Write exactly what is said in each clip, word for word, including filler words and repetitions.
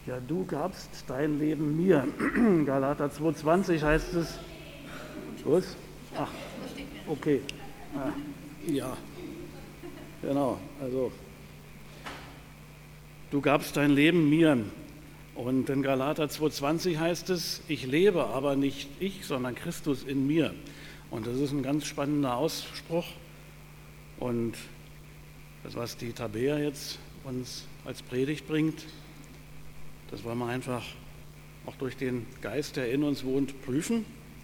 Ja, du gabst dein Leben mir. Galater zwei zwanzig heißt es. Was? Ach, okay. Ah, ja, genau. Also, du gabst dein Leben mir. Und in Galater zwei zwanzig heißt es, ich lebe, aber nicht ich, sondern Christus in mir. Und das ist ein ganz spannender Ausspruch. Und das, was die Tabea jetzt uns als Predigt bringt, das wollen wir einfach auch durch den Geist, der in uns wohnt, prüfen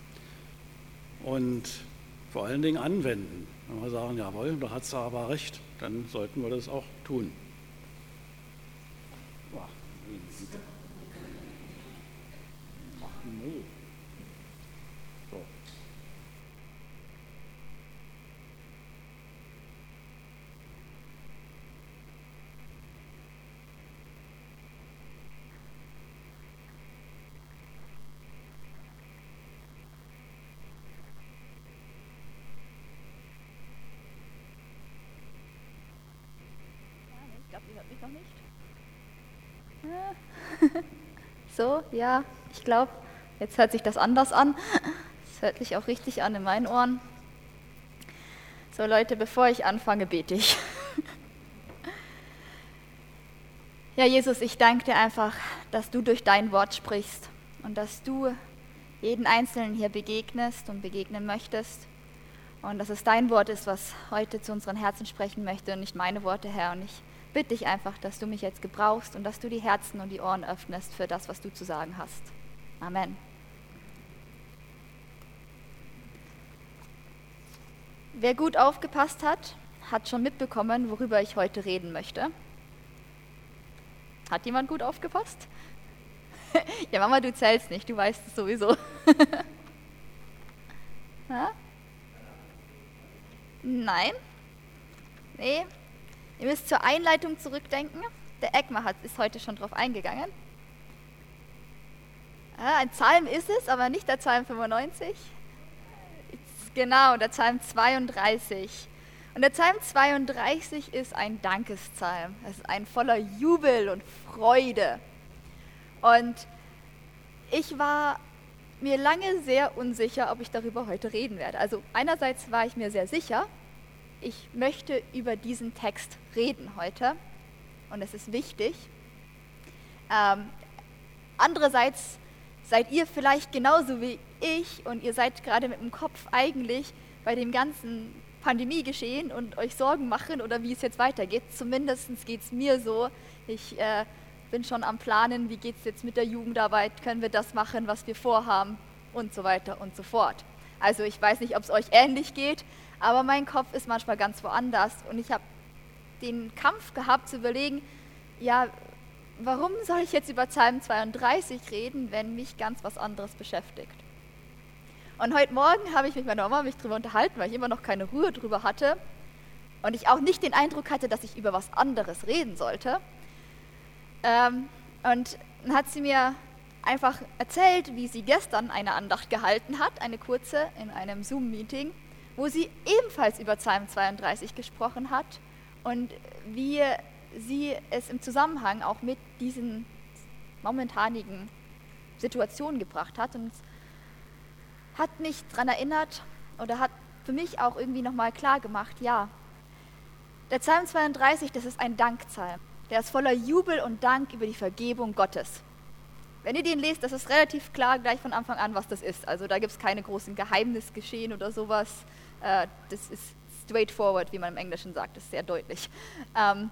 und vor allen Dingen anwenden. Wenn wir sagen, jawohl, da hat sie aber recht, dann sollten wir das auch tun. Ach, nee. So. Ich glaube, ihr hört mich noch nicht. So, ja, ich glaube, jetzt hört sich das anders an. Es hört sich auch richtig an in meinen Ohren. So Leute, bevor ich anfange, bete ich. Ja, Jesus, ich danke dir einfach, dass du durch dein Wort sprichst und dass du jeden Einzelnen hier begegnest und begegnen möchtest. Und dass es dein Wort ist, was heute zu unseren Herzen sprechen möchte und nicht meine Worte, Herr. Und ich bitte dich einfach, dass du mich jetzt gebrauchst und dass du die Herzen und die Ohren öffnest für das, was du zu sagen hast. Amen. Wer gut aufgepasst hat, hat schon mitbekommen, worüber ich heute reden möchte. Hat jemand gut aufgepasst? Ja, Mama, du zählst nicht, du weißt es sowieso. Ja? Nein? Nee? Ihr müsst zur Einleitung zurückdenken. Der Egmar hat, ist heute schon drauf eingegangen. Ja, ein Psalm ist es, aber nicht der Psalm fünfundneunzig. Genau, der Psalm zweiunddreißig. Und der Psalm zweiunddreißig ist ein Dankespsalm. Es ist ein voller Jubel und Freude. Und ich war mir lange sehr unsicher, ob ich darüber heute reden werde. Also einerseits war ich mir sehr sicher, ich möchte über diesen Text reden heute und es ist wichtig. Ähm, andererseits seid ihr vielleicht genauso wie ich und ihr seid gerade mit dem Kopf eigentlich bei dem ganzen Pandemiegeschehen und euch Sorgen machen oder wie es jetzt weitergeht. Zumindest geht es mir so. Ich äh, bin schon am Planen, wie geht es jetzt mit der Jugendarbeit, können wir das machen, was wir vorhaben und so weiter und so fort. Also ich weiß nicht, ob es euch ähnlich geht, aber mein Kopf ist manchmal ganz woanders und ich habe den Kampf gehabt zu überlegen, ja, warum soll ich jetzt über Psalm zweiunddreißig reden, wenn mich ganz was anderes beschäftigt? Und heute Morgen habe ich mit meiner Mama mich darüber unterhalten, weil ich immer noch keine Ruhe drüber hatte und ich auch nicht den Eindruck hatte, dass ich über was anderes reden sollte. Ähm, und dann hat sie mir einfach erzählt, wie sie gestern eine Andacht gehalten hat, eine kurze, in einem Zoom-Meeting, wo sie ebenfalls über Psalm zweiunddreißig gesprochen hat und wie sie es im Zusammenhang auch mit diesen momentanigen Situationen gebracht hat. Und hat mich daran erinnert oder hat für mich auch irgendwie nochmal klar gemacht, ja, der Psalm zweiunddreißig, das ist ein Dankpsalm. Der ist voller Jubel und Dank über die Vergebung Gottes. Wenn ihr den lest, das ist relativ klar gleich von Anfang an, was das ist. Also da gibt es keine großen Geheimnisgeschehen oder sowas. Äh, das ist straightforward, wie man im Englischen sagt, das ist sehr deutlich. Ähm,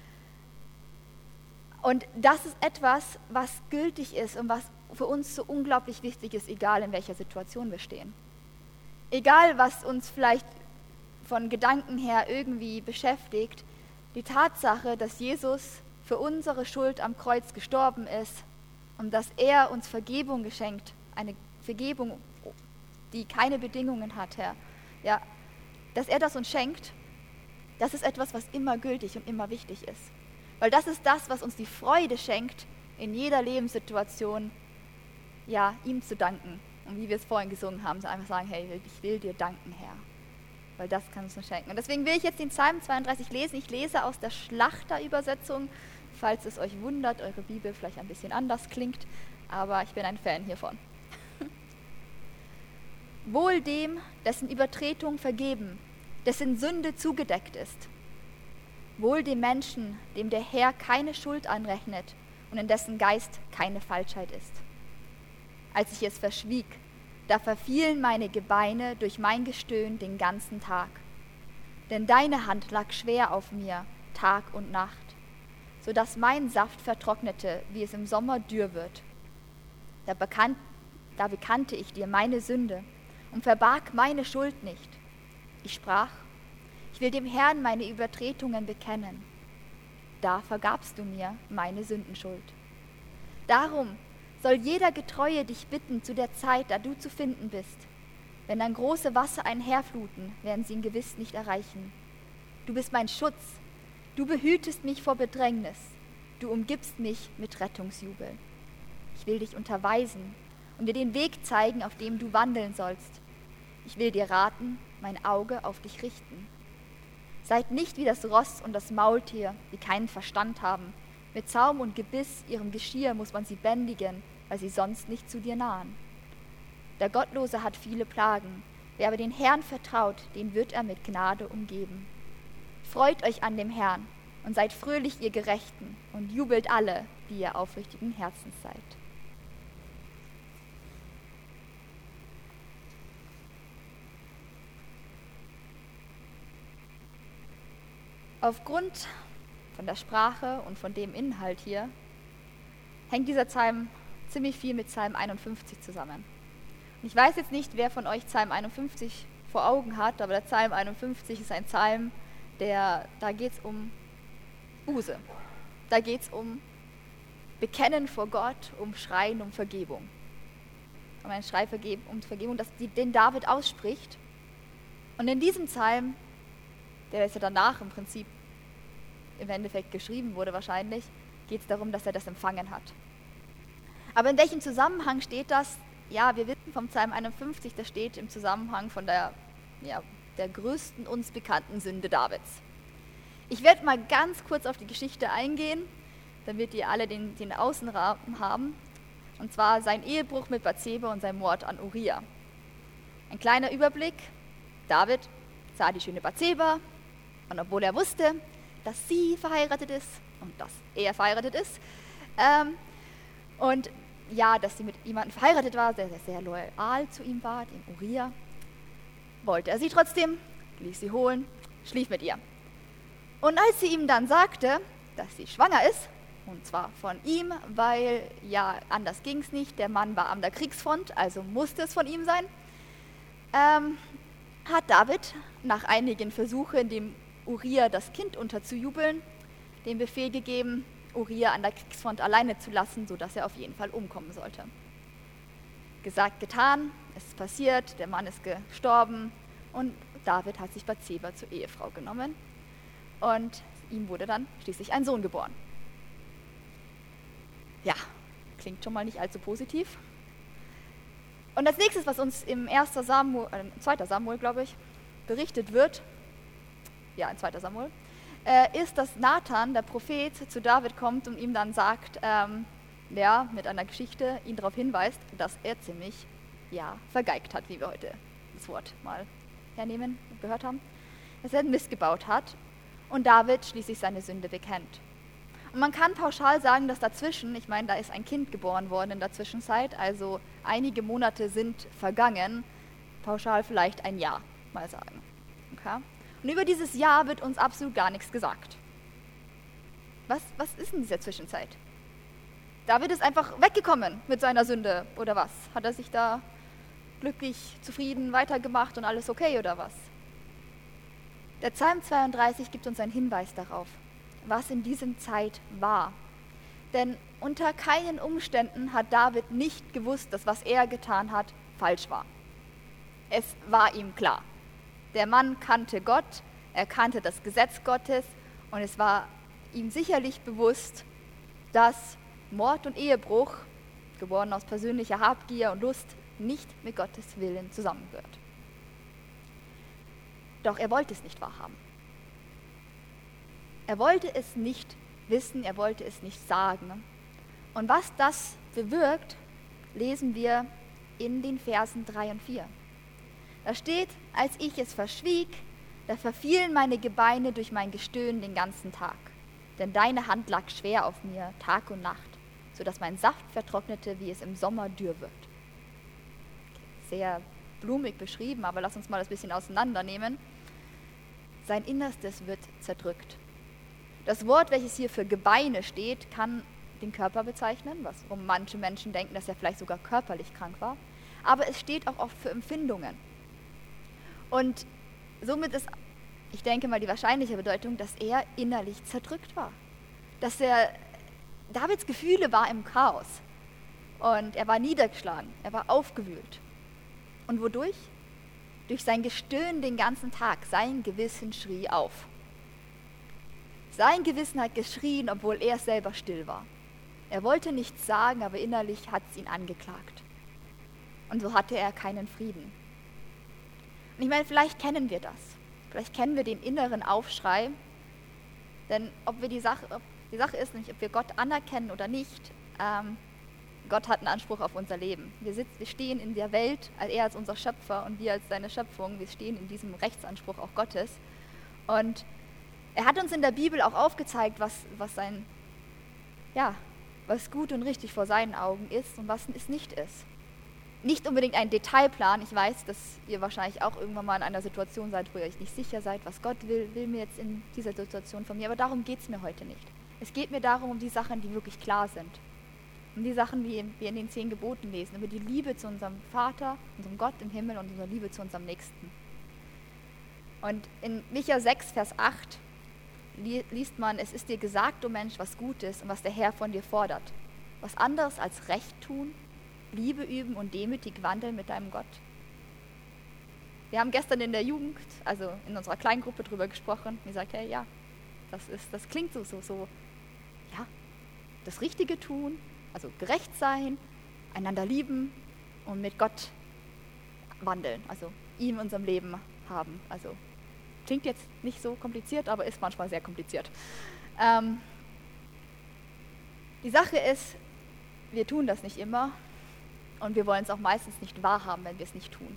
und das ist etwas, was gültig ist und was für uns so unglaublich wichtig ist, egal in welcher Situation wir stehen. Egal, was uns vielleicht von Gedanken her irgendwie beschäftigt, die Tatsache, dass Jesus für unsere Schuld am Kreuz gestorben ist und dass er uns Vergebung geschenkt, eine Vergebung, die keine Bedingungen hat, Herr, ja, dass er das uns schenkt, das ist etwas, was immer gültig und immer wichtig ist. Weil das ist das, was uns die Freude schenkt, in jeder Lebenssituation, ja, ihm zu danken. Und wie wir es vorhin gesungen haben, so einfach sagen, hey, ich will dir danken, Herr. Weil das kann uns nur schenken. Und deswegen will ich jetzt den Psalm zweiunddreißig lesen. Ich lese aus der Schlachterübersetzung. falls es euch wundert, eure Bibel vielleicht ein bisschen anders klingt, aber ich bin ein Fan hiervon. Wohl dem, dessen Übertretung vergeben, dessen Sünde zugedeckt ist. Wohl dem Menschen, dem der Herr keine Schuld anrechnet und in dessen Geist keine Falschheit ist. Als ich es verschwieg, da verfielen meine Gebeine durch mein Gestöhn den ganzen Tag. Denn deine Hand lag schwer auf mir, Tag und Nacht, so dass mein Saft vertrocknete, wie es im Sommer dürr wird. Da, bekannt, da bekannte ich dir meine Sünde und verbarg meine Schuld nicht. Ich sprach, ich will dem Herrn meine Übertretungen bekennen. Da vergabst du mir meine Sündenschuld. Darum soll jeder Getreue dich bitten zu der Zeit, da du zu finden bist. Wenn dann große Wasser einherfluten, werden sie ihn gewiss nicht erreichen. Du bist mein Schutz, du behütest mich vor Bedrängnis, du umgibst mich mit Rettungsjubel. Ich will dich unterweisen und dir den Weg zeigen, auf dem du wandeln sollst. Ich will dir raten, mein Auge auf dich richten. Seid nicht wie das Ross und das Maultier, die keinen Verstand haben. Mit Zaum und Gebiss, ihrem Geschirr, muss man sie bändigen, weil sie sonst nicht zu dir nahen. Der Gottlose hat viele Plagen. Wer aber den Herrn vertraut, den wird er mit Gnade umgeben. Freut euch an dem Herrn und seid fröhlich, ihr Gerechten, und jubelt alle, die ihr aufrichtigen Herzens seid. Aufgrund von der Sprache und von dem Inhalt hier hängt dieser Psalm ziemlich viel mit Psalm einundfünfzig zusammen. Und ich weiß jetzt nicht, wer von euch Psalm einundfünfzig vor Augen hat, aber der Psalm einundfünfzig ist ein Psalm, der, da geht es um Buße. Da geht es um Bekennen vor Gott, um Schreien, um Vergebung. Um einen Schrei um Vergebung, das, den David ausspricht. Und in diesem Psalm, der ist ja danach im Prinzip im Endeffekt geschrieben wurde wahrscheinlich, geht es darum, dass er das empfangen hat. Aber in welchem Zusammenhang steht das? Ja, wir wissen vom Psalm einundfünfzig, das steht im Zusammenhang von der, ja, der größten uns bekannten Sünde Davids. Ich werde mal ganz kurz auf die Geschichte eingehen, damit ihr alle den, den Außenrahmen haben. Und zwar sein Ehebruch mit Bathseba und sein Mord an Uria. Ein kleiner Überblick. David sah die schöne Bathseba, und obwohl er wusste, dass sie verheiratet ist und dass er verheiratet ist, ähm, und ja, dass sie mit jemandem verheiratet war, der sehr loyal zu ihm war, dem Uria, wollte er sie trotzdem, ließ sie holen, schlief mit ihr. Und als sie ihm dann sagte, dass sie schwanger ist, und zwar von ihm, weil ja, anders ging es nicht, der Mann war an der Kriegsfront, also musste es von ihm sein, ähm, hat David nach einigen Versuchen, dem Uria das Kind unterzujubeln, den Befehl gegeben, Uria an der Kriegsfront alleine zu lassen, sodass er auf jeden Fall umkommen sollte. Gesagt, getan, es ist passiert, der Mann ist gestorben und David hat sich Bathseba zur Ehefrau genommen und ihm wurde dann schließlich ein Sohn geboren. Ja, klingt schon mal nicht allzu positiv. Und als nächstes, was uns im ersten Samuel, äh, zweiten Samuel, glaube ich, berichtet wird, ja, in zweiten Samuel, äh, ist, dass Nathan, der Prophet, zu David kommt und ihm dann sagt, ähm, ja, mit einer Geschichte ihn darauf hinweist, dass er ziemlich, ja, vergeigt hat, wie wir heute das Wort mal hernehmen und gehört haben, dass er einen Mist gebaut hat und David schließlich seine Sünde bekennt. Und man kann pauschal sagen, dass dazwischen, ich meine, da ist ein Kind geboren worden in der Zwischenzeit, also einige Monate sind vergangen, pauschal vielleicht ein Jahr, mal sagen. Okay? Und über dieses Jahr wird uns absolut gar nichts gesagt. Was, was ist in dieser Zwischenzeit? David ist einfach weggekommen mit seiner Sünde, oder was? Hat er sich da glücklich, zufrieden weitergemacht und alles okay, oder was? Der Psalm zweiunddreißig gibt uns einen Hinweis darauf, was in dieser Zeit war. Denn unter keinen Umständen hat David nicht gewusst, dass was er getan hat, falsch war. Es war ihm klar. Der Mann kannte Gott, er kannte das Gesetz Gottes und es war ihm sicherlich bewusst, dass Mord und Ehebruch, geboren aus persönlicher Habgier und Lust, nicht mit Gottes Willen zusammengehört. Doch er wollte es nicht wahrhaben. Er wollte es nicht wissen, er wollte es nicht sagen. Und was das bewirkt, lesen wir in den Versen drei und vier. Da steht, als ich es verschwieg, da verfielen meine Gebeine durch mein Gestöhn den ganzen Tag. Denn deine Hand lag schwer auf mir, Tag und Nacht, sodass mein Saft vertrocknete, wie es im Sommer dürr wird. Sehr blumig beschrieben, aber lass uns mal das bisschen auseinandernehmen. Sein Innerstes wird zerdrückt. Das Wort, welches hier für Gebeine steht, kann den Körper bezeichnen, was um manche Menschen denken, dass er vielleicht sogar körperlich krank war. Aber es steht auch oft für Empfindungen. Und somit ist, ich denke mal, die wahrscheinliche Bedeutung, dass er innerlich zerdrückt war. Dass er, Davids Gefühle war im Chaos. Und er war niedergeschlagen, er war aufgewühlt. Und wodurch? Durch sein Gestöhn den ganzen Tag. Sein Gewissen schrie auf. Sein Gewissen hat geschrien, obwohl er selber still war. Er wollte nichts sagen, aber innerlich hat es ihn angeklagt. Und so hatte er keinen Frieden. Und ich meine, vielleicht kennen wir das. Vielleicht kennen wir den inneren Aufschrei. Denn ob wir die Sache, ob die Sache ist nicht, ob wir Gott anerkennen oder nicht, ähm, Gott hat einen Anspruch auf unser Leben. Wir, sitzen, wir stehen in der Welt, er als unser Schöpfer und wir als seine Schöpfung, wir stehen in diesem Rechtsanspruch auch Gottes. Und er hat uns in der Bibel auch aufgezeigt, was, was, sein, ja, was gut und richtig vor seinen Augen ist und was es nicht ist. Nicht unbedingt ein Detailplan. Ich weiß, dass ihr wahrscheinlich auch irgendwann mal in einer Situation seid, wo ihr euch nicht sicher seid, was Gott will, will mir jetzt in dieser Situation von mir. Aber darum geht es mir heute nicht. Es geht mir darum, um die Sachen, die wirklich klar sind. Um die Sachen, wie wir in den zehn Geboten lesen, über die Liebe zu unserem Vater, unserem Gott im Himmel und unsere Liebe zu unserem Nächsten. Und in Micha sechs, Vers acht liest man, es ist dir gesagt, o Mensch, was gut ist und was der Herr von dir fordert. Was anderes als Recht tun, Liebe üben und demütig wandeln mit deinem Gott. Wir haben gestern in der Jugend, also in unserer Kleingruppe drüber gesprochen, und gesagt, hey, ja, das, ist, das klingt so, so, so, ja, das Richtige tun, also gerecht sein, einander lieben und mit Gott wandeln, also ihm in unserem Leben haben. Also klingt jetzt nicht so kompliziert, aber ist manchmal sehr kompliziert. Ähm, die Sache ist, wir tun das nicht immer und wir wollen es auch meistens nicht wahrhaben, wenn wir es nicht tun.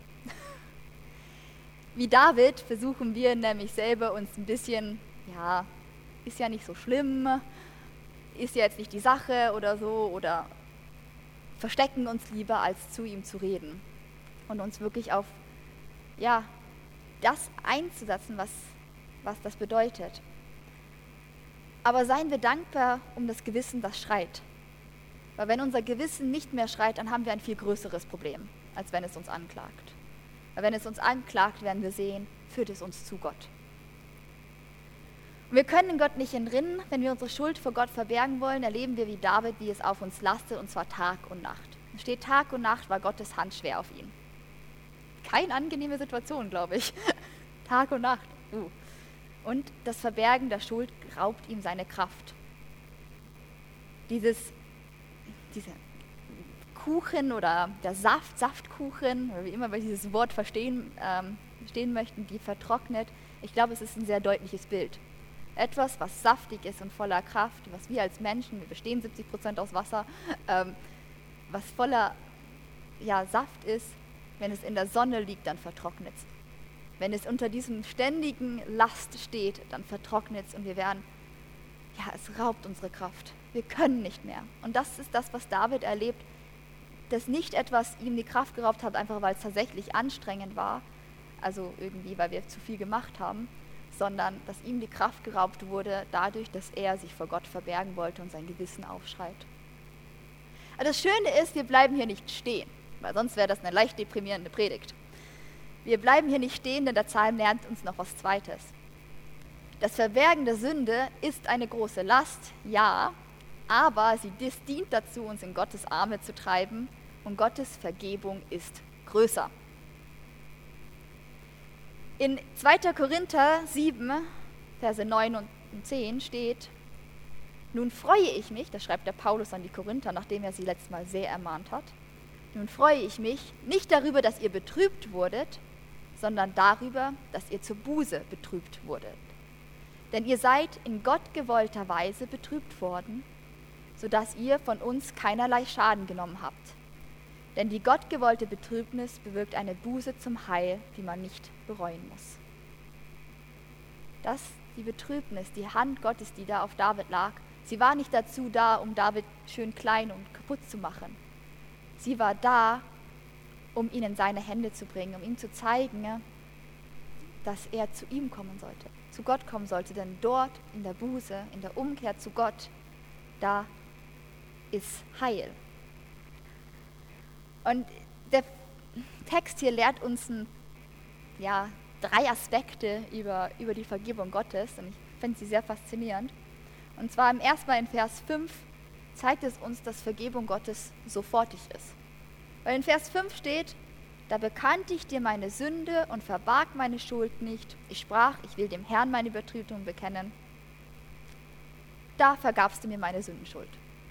Wie David versuchen wir nämlich selber uns ein bisschen, ja, ist ja nicht so schlimm, ist ja jetzt nicht die Sache oder so, oder verstecken uns lieber, als zu ihm zu reden und uns wirklich auf, ja, das einzusetzen, was, was das bedeutet. Aber seien wir dankbar um das Gewissen, das schreit. Weil wenn unser Gewissen nicht mehr schreit, dann haben wir ein viel größeres Problem, als wenn es uns anklagt. Weil wenn es uns anklagt, werden wir sehen, führt es uns zu Gott. Und wir können Gott nicht entrinnen. Wenn wir unsere Schuld vor Gott verbergen wollen, erleben wir wie David, wie es auf uns lastet, und zwar Tag und Nacht. Es steht, Tag und Nacht war Gottes Hand schwer auf ihn. Keine angenehme Situation, glaube ich. Tag und Nacht. Uh. Und das Verbergen der Schuld raubt ihm seine Kraft. Dieses, dieser Kuchen oder der Saft, Saftkuchen, oder wie immer wir dieses Wort verstehen, ähm, verstehen möchten, die vertrocknet. Ich glaube, es ist ein sehr deutliches Bild. Etwas, was saftig ist und voller Kraft, was wir als Menschen, wir bestehen siebzig Prozent aus Wasser, ähm, was voller ja, Saft ist, wenn es in der Sonne liegt, dann vertrocknet es. Wenn es unter diesem ständigen Last steht, dann vertrocknet es und wir werden, ja, es raubt unsere Kraft. Wir können nicht mehr. Und das ist das, was David erlebt, dass nicht etwas ihm die Kraft geraubt hat, einfach weil es tatsächlich anstrengend war, also irgendwie, weil wir zu viel gemacht haben, sondern dass ihm die Kraft geraubt wurde dadurch, dass er sich vor Gott verbergen wollte und sein Gewissen aufschreit. Aber das Schöne ist, wir bleiben hier nicht stehen, weil sonst wäre das eine leicht deprimierende Predigt. Wir bleiben hier nicht stehen, denn der Psalm lernt uns noch was Zweites. Das Verbergen der Sünde ist eine große Last, ja, aber sie dient dazu, uns in Gottes Arme zu treiben, und Gottes Vergebung ist größer. In zweiter Korinther sieben, Verse neun und zehn steht, nun freue ich mich, das schreibt der Paulus an die Korinther, nachdem er sie letztes Mal sehr ermahnt hat, nun freue ich mich nicht darüber, dass ihr betrübt wurdet, sondern darüber, dass ihr zur Buße betrübt wurdet. Denn ihr seid in Gott gewollter Weise betrübt worden, sodass ihr von uns keinerlei Schaden genommen habt. Denn die gottgewollte Betrübnis bewirkt eine Buße zum Heil, die man nicht bereuen muss. Das, die Betrübnis, die Hand Gottes, die da auf David lag, sie war nicht dazu da, um David schön klein und kaputt zu machen. Sie war da, um ihn in seine Hände zu bringen, um ihm zu zeigen, dass er zu ihm kommen sollte, zu Gott kommen sollte. Denn dort in der Buße, in der Umkehr zu Gott, da ist Heil. Und der Text hier lehrt uns ein, ja, drei Aspekte über, über die Vergebung Gottes und ich finde sie sehr faszinierend. Und zwar im ersten Mal in Vers fünf zeigt es uns, dass Vergebung Gottes sofortig ist. Weil in Vers fünf steht, da bekannte ich dir meine Sünde und verbarg meine Schuld nicht. Ich sprach, ich will dem Herrn meine Übertretung bekennen. Da vergabst du mir meine Sündenschuld.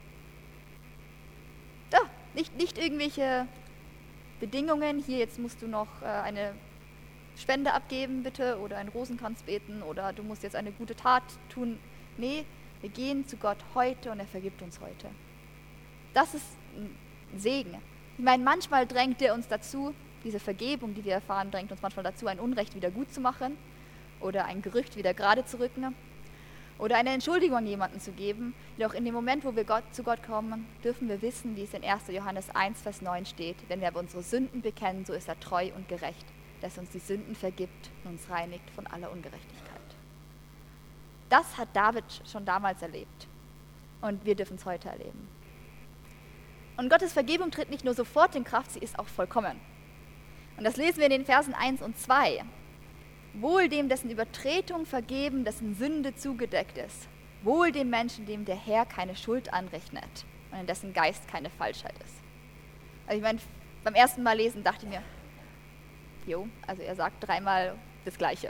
Da, nicht, nicht irgendwelche Bedingungen, hier jetzt musst du noch äh, eine Spende abgeben bitte oder einen Rosenkranz beten oder du musst jetzt eine gute Tat tun. Nee, wir gehen zu Gott heute und er vergibt uns heute. Das ist ein Segen. Ich meine, manchmal drängt er uns dazu, diese Vergebung, die wir erfahren, drängt uns manchmal dazu, ein Unrecht wieder gut zu machen oder ein Gerücht wieder gerade zu rücken oder eine Entschuldigung an jemanden zu geben. Jedoch in dem Moment, wo wir Gott, zu Gott kommen, dürfen wir wissen, wie es in erster Johannes eins, Vers neun steht, wenn wir aber unsere Sünden bekennen, so ist er treu und gerecht, dass er uns die Sünden vergibt und uns reinigt von aller Ungerechtigkeit. Das hat David schon damals erlebt und wir dürfen es heute erleben. Und Gottes Vergebung tritt nicht nur sofort in Kraft, sie ist auch vollkommen. Und das lesen wir in den Versen eins und zwei. Wohl dem, dessen Übertretung vergeben, dessen Sünde zugedeckt ist. Wohl dem Menschen, dem der Herr keine Schuld anrechnet und in dessen Geist keine Falschheit ist. Also ich meine, beim ersten Mal lesen dachte ich mir, jo, also er sagt dreimal das Gleiche.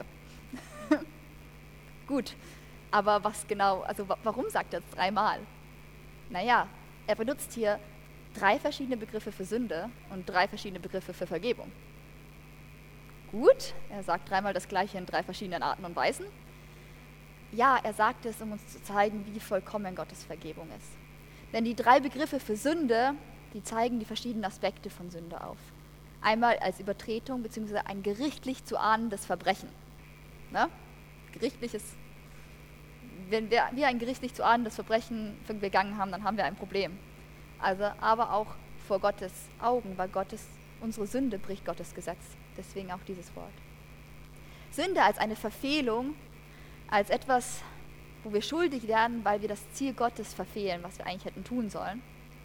Gut, aber was genau, also warum sagt er es dreimal? Naja, er benutzt hier drei verschiedene Begriffe für Sünde und drei verschiedene Begriffe für Vergebung. Gut, er sagt dreimal das Gleiche in drei verschiedenen Arten und Weisen. Ja, er sagt es, um uns zu zeigen, wie vollkommen Gottes Vergebung ist. Denn die drei Begriffe für Sünde, die zeigen die verschiedenen Aspekte von Sünde auf. Einmal als Übertretung bzw. ein gerichtlich zu ahnendes Verbrechen. Ne? Gerichtliches, wenn wir, wir ein gerichtlich zu ahnendes Verbrechen begangen haben, dann haben wir ein Problem. Also, aber auch vor Gottes Augen, weil Gottes, unsere Sünde bricht Gottes Gesetz. Deswegen auch dieses Wort. Sünde als eine Verfehlung, als etwas, wo wir schuldig werden, weil wir das Ziel Gottes verfehlen, was wir eigentlich hätten tun sollen.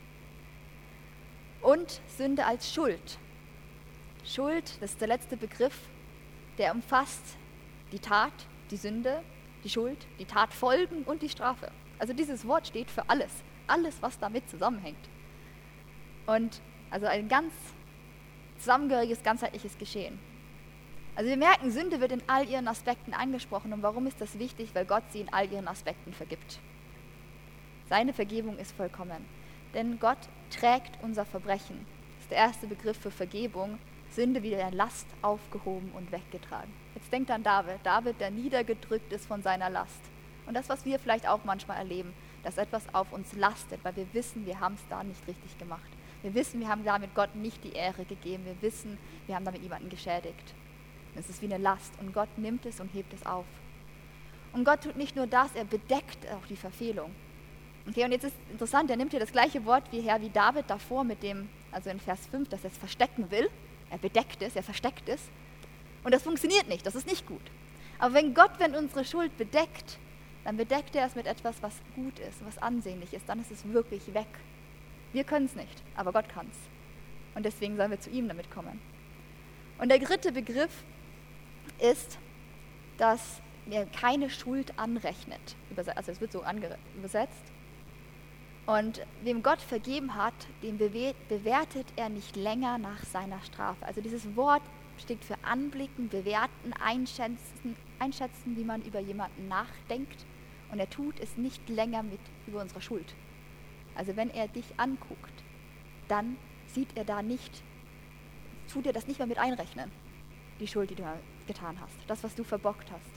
Und Sünde als Schuld. Schuld, das ist der letzte Begriff, der umfasst die Tat, die Sünde, die Schuld, die Tatfolgen und die Strafe. Also dieses Wort steht für alles, alles, was damit zusammenhängt. Und also ein ganz zusammengehöriges, ganzheitliches Geschehen. Also wir merken, Sünde wird in all ihren Aspekten angesprochen. Und warum ist das wichtig? Weil Gott sie in all ihren Aspekten vergibt. Seine Vergebung ist vollkommen. Denn Gott trägt unser Verbrechen. Das ist der erste Begriff für Vergebung. Sünde wie eine Last aufgehoben und weggetragen. Jetzt denkt an David. David, der niedergedrückt ist von seiner Last. Und das, was wir vielleicht auch manchmal erleben, dass etwas auf uns lastet, weil wir wissen, wir haben es da nicht richtig gemacht. Wir wissen, wir haben damit Gott nicht die Ehre gegeben. Wir wissen, wir haben damit jemanden geschädigt. Es ist wie eine Last und Gott nimmt es und hebt es auf. Und Gott tut nicht nur das, er bedeckt auch die Verfehlung. Okay, und jetzt ist interessant, er nimmt hier das gleiche Wort wie her wie David davor mit dem, also in Vers fünf, dass er es verstecken will. Er bedeckt es, er versteckt es. Und das funktioniert nicht, das ist nicht gut. Aber wenn Gott, wenn unsere Schuld bedeckt, dann bedeckt er es mit etwas, was gut ist, was ansehnlich ist, dann ist es wirklich weg. Wir können es nicht, aber Gott kann es. Und deswegen sollen wir zu ihm damit kommen. Und der dritte Begriff ist, dass er keine Schuld anrechnet. Also es wird so übersetzt. Und wem Gott vergeben hat, den bewertet er nicht länger nach seiner Strafe. Also dieses Wort steht für anblicken, bewerten, einschätzen, einschätzen, wie man über jemanden nachdenkt. Und er tut es nicht länger mit über unsere Schuld. Also wenn er dich anguckt, dann sieht er da nicht, tut er das nicht mehr mit einrechnen, die Schuld, die du getan hast, das, was du verbockt hast.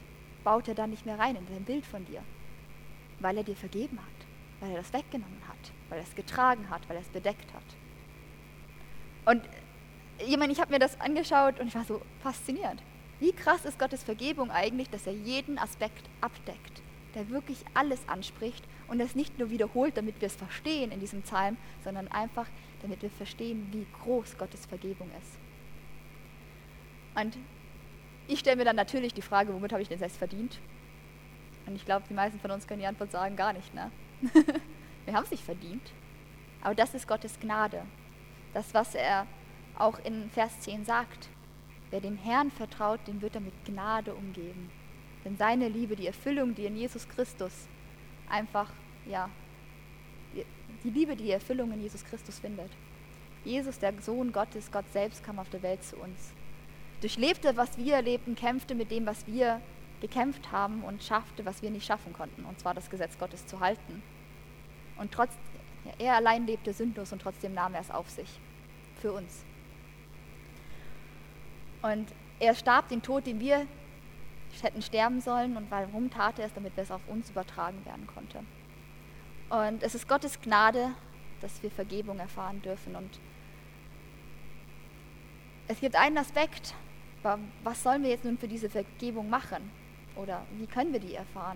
baut er dann nicht mehr rein in sein Bild von dir, weil er dir vergeben hat, weil er das weggenommen hat, weil er es getragen hat, weil er es bedeckt hat. Und ich meine, ich habe mir das angeschaut und ich war so fasziniert. Wie krass ist Gottes Vergebung eigentlich, dass er jeden Aspekt abdeckt, der wirklich alles anspricht und es nicht nur wiederholt, damit wir es verstehen in diesem Psalm, sondern einfach, damit wir verstehen, wie groß Gottes Vergebung ist. Und ich stelle mir dann natürlich die Frage, womit habe ich denn selbst verdient? Und ich glaube, die meisten von uns können die Antwort sagen, gar nicht, ne? Wir haben es nicht verdient. Aber das ist Gottes Gnade. Das, was er auch in Vers zehn sagt. Wer dem Herrn vertraut, den wird er mit Gnade umgeben. Denn seine Liebe, die Erfüllung, die in Jesus Christus einfach, ja, die Liebe, die Erfüllung in Jesus Christus findet. Jesus, der Sohn Gottes, Gott selbst, kam auf der Welt zu uns. Durchlebte, was wir erlebten, kämpfte mit dem, was wir gekämpft haben und schaffte, was wir nicht schaffen konnten, und zwar das Gesetz Gottes zu halten. Und trotz, ja, er allein lebte sündlos und trotzdem nahm er es auf sich, für uns. Und er starb den Tod, den wir hätten sterben sollen, und warum tat er es? Damit es auf uns übertragen werden konnte. Und es ist Gottes Gnade, dass wir Vergebung erfahren dürfen. Und es gibt einen Aspekt, was sollen wir jetzt nun für diese Vergebung machen? Oder wie können wir die erfahren?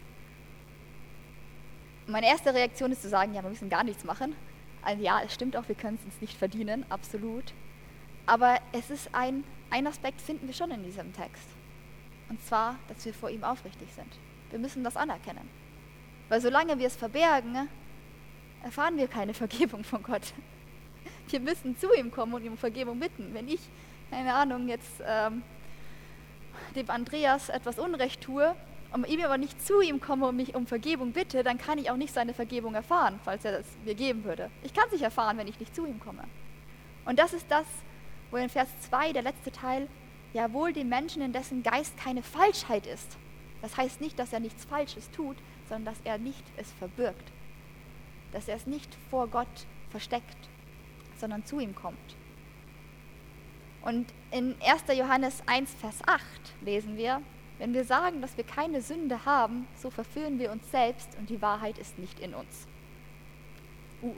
Meine erste Reaktion ist zu sagen, ja, wir müssen gar nichts machen. Also ja, es stimmt auch, wir können es uns nicht verdienen, absolut. Aber es ist ein, ein Aspekt, finden wir schon in diesem Text. Und zwar, dass wir vor ihm aufrichtig sind. Wir müssen das anerkennen. Weil solange wir es verbergen, erfahren wir keine Vergebung von Gott. Wir müssen zu ihm kommen und ihm um Vergebung bitten. Wenn ich, keine Ahnung, jetzt ähm, dem Andreas etwas Unrecht tue und ihm aber nicht zu ihm komme und mich um Vergebung bitte, dann kann ich auch nicht seine Vergebung erfahren, falls er es mir geben würde. Ich kann es nicht erfahren, wenn ich nicht zu ihm komme. Und das ist das, wo in Vers zwei, der letzte Teil, ja wohl dem Menschen, in dessen Geist keine Falschheit ist. Das heißt nicht, dass er nichts Falsches tut, sondern dass er nicht es verbirgt. Dass er es nicht vor Gott versteckt, sondern zu ihm kommt. Und in erster Johannes eins, Vers acht lesen wir, wenn wir sagen, dass wir keine Sünde haben, so verführen wir uns selbst und die Wahrheit ist nicht in uns. Uh,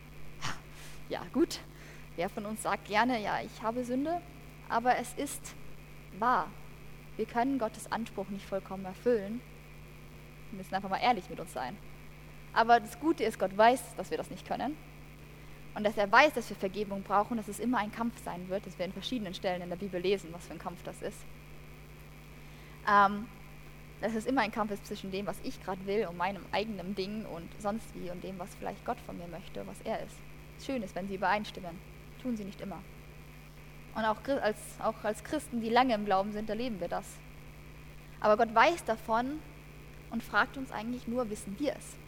ja gut, wer von uns sagt gerne, ja, ich habe Sünde, aber es ist wahr. Wir können Gottes Anspruch nicht vollkommen erfüllen. Wir müssen einfach mal ehrlich mit uns sein. Aber das Gute ist, Gott weiß, dass wir das nicht können. Und dass er weiß, dass wir Vergebung brauchen, dass es immer ein Kampf sein wird, dass wir in verschiedenen Stellen in der Bibel lesen, was für ein Kampf das ist. Ähm, dass es immer ein Kampf ist zwischen dem, was ich gerade will und meinem eigenen Ding und sonst wie und dem, was vielleicht Gott von mir möchte, was er ist. Schön ist, wenn sie übereinstimmen. Tun sie nicht immer. Und auch als, auch als Christen, die lange im Glauben sind, erleben wir das. Aber Gott weiß davon und fragt uns eigentlich nur, wissen wir es?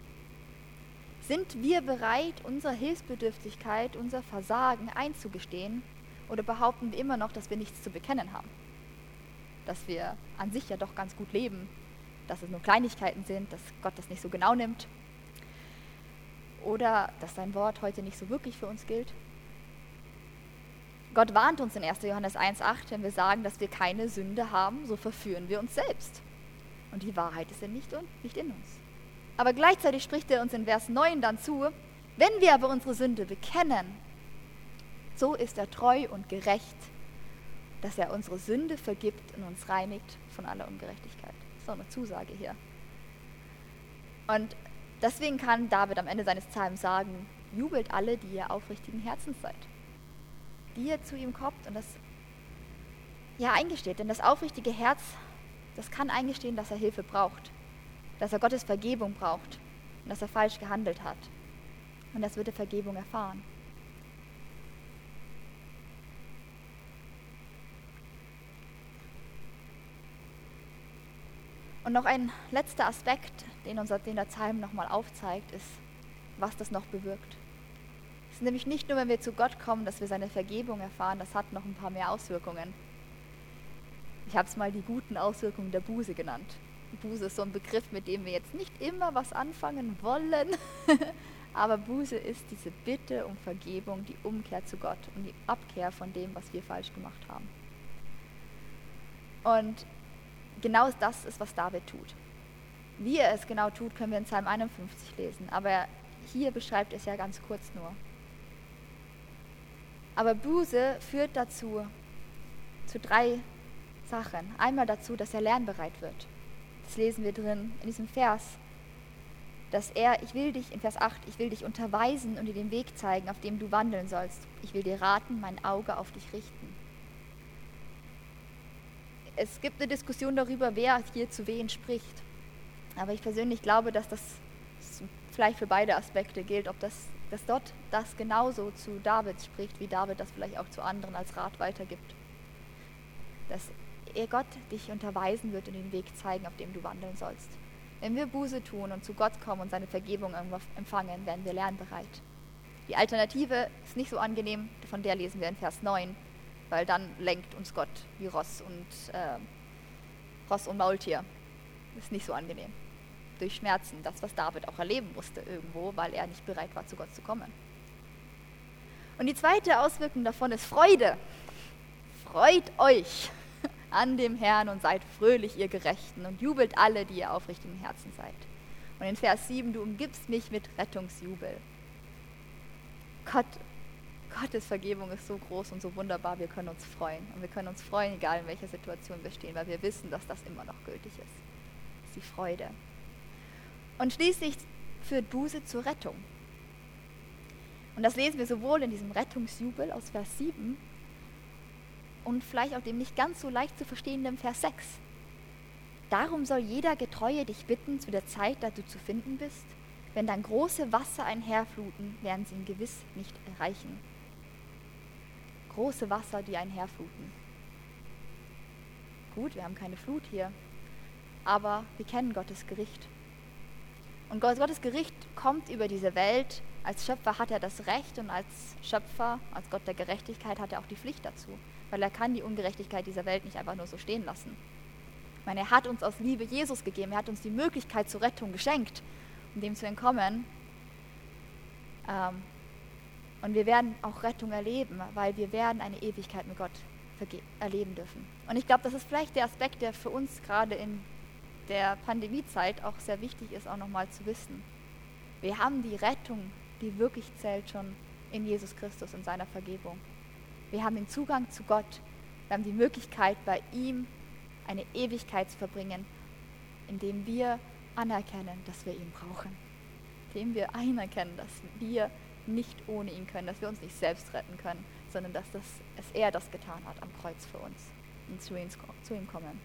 Sind wir bereit, unsere Hilfsbedürftigkeit, unser Versagen einzugestehen? Oder behaupten wir immer noch, dass wir nichts zu bekennen haben? Dass wir an sich ja doch ganz gut leben, dass es nur Kleinigkeiten sind, dass Gott das nicht so genau nimmt? Oder dass sein Wort heute nicht so wirklich für uns gilt? Gott warnt uns in erster Johannes eins, acht, wenn wir sagen, dass wir keine Sünde haben, so verführen wir uns selbst. Und die Wahrheit ist ja nicht, nicht in uns. Aber gleichzeitig spricht er uns in Vers neun dann zu, wenn wir aber unsere Sünde bekennen, so ist er treu und gerecht, dass er unsere Sünde vergibt und uns reinigt von aller Ungerechtigkeit. Das ist so eine Zusage hier. Und deswegen kann David am Ende seines Psalms sagen, jubelt alle, die ihr aufrichtigen Herzens seid. Die ihr zu ihm kommt und das ja eingesteht. Denn das aufrichtige Herz, das kann eingestehen, dass er Hilfe braucht. Dass er Gottes Vergebung braucht und dass er falsch gehandelt hat. Und das wird er Vergebung erfahren. Und noch ein letzter Aspekt, den, unser, den der Psalm nochmal aufzeigt, ist, was das noch bewirkt. Es ist nämlich nicht nur, wenn wir zu Gott kommen, dass wir seine Vergebung erfahren, das hat noch ein paar mehr Auswirkungen. Ich habe es mal die guten Auswirkungen der Buße genannt. Buße ist so ein Begriff, mit dem wir jetzt nicht immer was anfangen wollen, aber Buße ist diese Bitte um Vergebung, die Umkehr zu Gott und die Abkehr von dem, was wir falsch gemacht haben. Und genau das ist, was David tut. Wie er es genau tut, können wir in Psalm einundfünfzig lesen, aber hier beschreibt es ja ganz kurz nur. Aber Buße führt dazu, zu drei Sachen. Einmal dazu, dass er lernbereit wird. Das lesen wir drin in diesem Vers, dass er, ich will dich, in Vers acht, ich will dich unterweisen und dir den Weg zeigen, auf dem du wandeln sollst. Ich will dir raten, mein Auge auf dich richten. Es gibt eine Diskussion darüber, wer hier zu wen spricht. Aber ich persönlich glaube, dass das vielleicht für beide Aspekte gilt, ob das, dass dort das genauso zu David spricht, wie David das vielleicht auch zu anderen als Rat weitergibt. Dass er Gott dich unterweisen wird und den Weg zeigen, auf dem du wandeln sollst. Wenn wir Buße tun und zu Gott kommen und seine Vergebung empfangen, werden wir lernbereit. Die Alternative ist nicht so angenehm, von der lesen wir in Vers neun, weil dann lenkt uns Gott wie Ross und, äh, Ross und Maultier. Das ist nicht so angenehm. Durch Schmerzen, das, was David auch erleben musste irgendwo, weil er nicht bereit war, zu Gott zu kommen. Und die zweite Auswirkung davon ist Freude. Freut euch an dem Herrn und seid fröhlich, ihr Gerechten, und jubelt alle, die ihr aufrichtigen Herzen seid. Und in Vers sieben, du umgibst mich mit Rettungsjubel. Gott, Gottes Vergebung ist so groß und so wunderbar, wir können uns freuen. Und wir können uns freuen, egal in welcher Situation wir stehen, weil wir wissen, dass das immer noch gültig ist. Das ist die Freude. Und schließlich führt Buße zur Rettung. Und das lesen wir sowohl in diesem Rettungsjubel aus Vers sieben und vielleicht auch dem nicht ganz so leicht zu verstehenden Vers sechs. Darum soll jeder Getreue dich bitten zu der Zeit, da du zu finden bist. Wenn dann große Wasser einherfluten, werden sie ihn gewiss nicht erreichen. Große Wasser, die einherfluten. Gut, wir haben keine Flut hier, aber wir kennen Gottes Gericht. Und Gottes Gericht kommt über diese Welt. Als Schöpfer hat er das Recht und als Schöpfer, als Gott der Gerechtigkeit, hat er auch die Pflicht dazu. Weil er kann die Ungerechtigkeit dieser Welt nicht einfach nur so stehen lassen. Ich meine, er hat uns aus Liebe Jesus gegeben. Er hat uns die Möglichkeit zur Rettung geschenkt, um dem zu entkommen. Ähm, und wir werden auch Rettung erleben, weil wir werden eine Ewigkeit mit Gott verge- erleben dürfen. Und ich glaube, das ist vielleicht der Aspekt, der für uns gerade in der Pandemiezeit auch sehr wichtig ist, auch nochmal zu wissen. Wir haben die Rettung, die wirklich zählt, schon in Jesus Christus und seiner Vergebung. Wir haben den Zugang zu Gott. Wir haben die Möglichkeit, bei ihm eine Ewigkeit zu verbringen, indem wir anerkennen, dass wir ihn brauchen. Indem wir anerkennen, dass wir nicht ohne ihn können, dass wir uns nicht selbst retten können, sondern dass, das, dass er das getan hat am Kreuz für uns und zu, ihn, zu ihm kommen.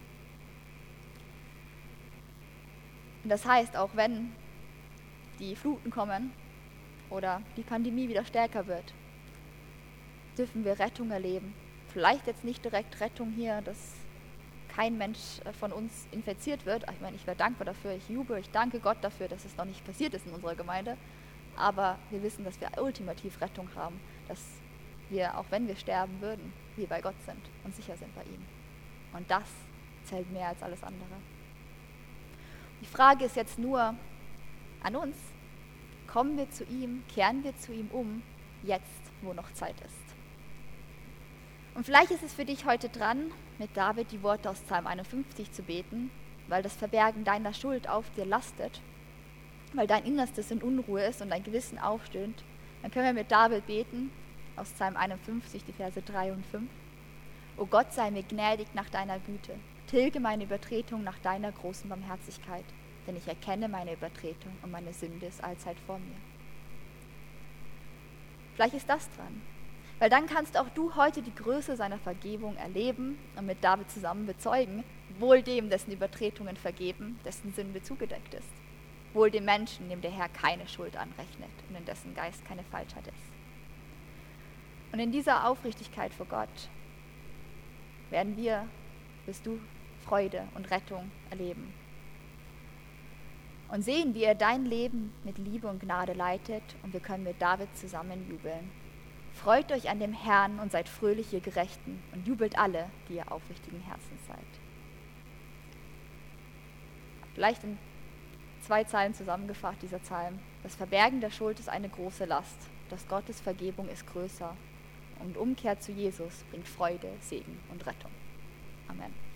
Und das heißt, auch wenn die Fluten kommen oder die Pandemie wieder stärker wird, dürfen wir Rettung erleben. Vielleicht jetzt nicht direkt Rettung hier, dass kein Mensch von uns infiziert wird. Ich meine, ich wäre dankbar dafür, ich jubel, ich danke Gott dafür, dass es noch nicht passiert ist in unserer Gemeinde. Aber wir wissen, dass wir ultimativ Rettung haben, dass wir, auch wenn wir sterben würden, wir bei Gott sind und sicher sind bei ihm. Und das zählt mehr als alles andere. Die Frage ist jetzt nur an uns, kommen wir zu ihm, kehren wir zu ihm um, jetzt, wo noch Zeit ist. Und vielleicht ist es für dich heute dran, mit David die Worte aus Psalm einundfünfzig zu beten, weil das Verbergen deiner Schuld auf dir lastet, weil dein Innerstes in Unruhe ist und dein Gewissen aufstöhnt. Dann können wir mit David beten, aus Psalm einundfünfzig, die Verse drei und fünf. O Gott, sei mir gnädig nach deiner Güte. Tilge meine Übertretung nach deiner großen Barmherzigkeit, denn ich erkenne meine Übertretung und meine Sünde ist allzeit vor mir. Vielleicht ist das dran, weil dann kannst auch du heute die Größe seiner Vergebung erleben und mit David zusammen bezeugen, wohl dem, dessen Übertretungen vergeben, dessen Sünde zugedeckt ist, wohl dem Menschen, dem der Herr keine Schuld anrechnet und in dessen Geist keine Falschheit ist. Und in dieser Aufrichtigkeit vor Gott werden wir, wirst du Freude und Rettung erleben. Und sehen, wie er dein Leben mit Liebe und Gnade leitet und wir können mit David zusammen jubeln. Freut euch an dem Herrn und seid fröhlich, ihr Gerechten, und jubelt alle, die ihr aufrichtigen Herzens seid. Vielleicht in zwei Zeilen zusammengefasst, dieser Psalm. Das Verbergen der Schuld ist eine große Last, das Gottes Vergebung ist größer und Umkehr zu Jesus bringt Freude, Segen und Rettung. Amen.